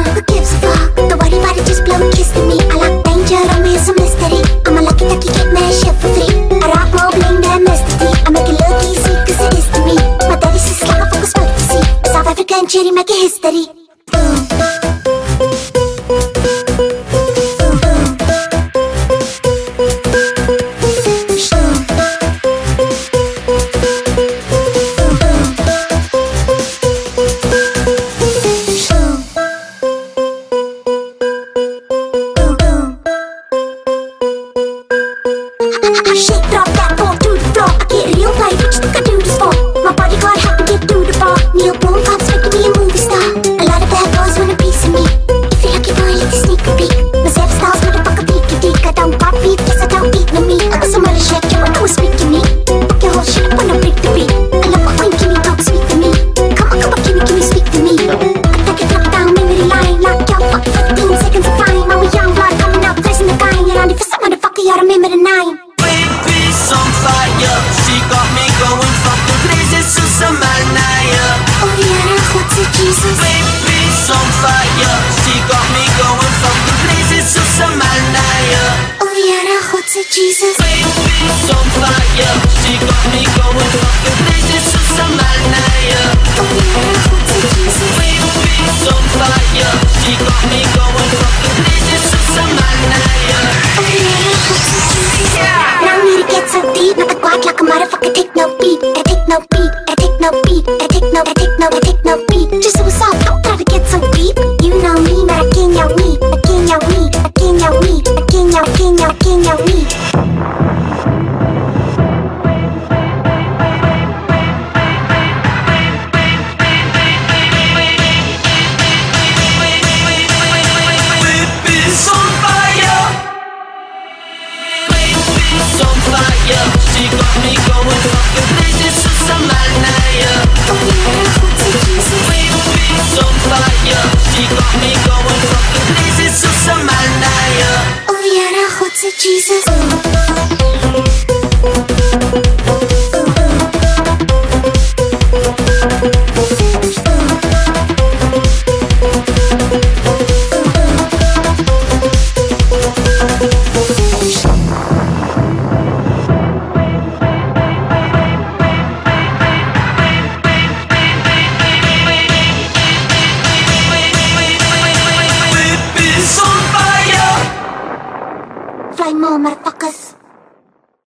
Who gives a fuck? Don't worry about it, just blow a kiss to me. I like danger, romance, and mystery. I'm a lucky ducky, get mad shit for free. I rock more bling than Mr. T. I make it look easy, cause it is to me. My daddy says like a focus work to see. South African cherry making history. Boom. Shake, drop that ball to the floor. I get real life, what you think I do this for? My bodyguard had to get through the bar. Neil Boom Pops making me a movie star. A lot of bad boys want a piece of me. If you're lucky boy, like a sneak peek. My Zep styles, motherfucker, peeky deek. I don't pop beef, yes I don't eat no meat. I got some other shit, you wanna speak to me. Fuck your whole shit up on the break the beat. I love it when Kimmy talk sweet to me. Come on, Kimmy, speak to me. I take it up down memory line. Lock your fuck 15 seconds of time. I'm a young blood coming out, pressing the guy. You're on it for some motherfucker, you remember the 9. On fire, she got me going fucking crazy, Susamalnaya. Oh yeah, what's it, Jesus? Baby's on fire, she got me going fucking crazy, Susamalnaya. Oh yeah, what's it, Jesus? Baby's on fire, she got me going fucking crazy, Susamalnaya. Oh yeah, what's it, Jesus? Baby's on fire, she got me going fucking crazy, Susamalnaya. Oh yeah, what's it, Jesus? Now I need to get so deep, not the guac like a motherfucker. Take no beat, I take no beat, I take no beat, I take no beat. Just so it's all, don't try to get so deep. You know me, but I can't yell me, I can't yell me, I can't yell me, I can't yell me. She got me going fucking crazy, Susamalnaya. Oh yeah, what's it, Jesus? Baby's on fire, she got me going fucking crazy, Susamalnaya. Oh yeah, what's it, Jesus?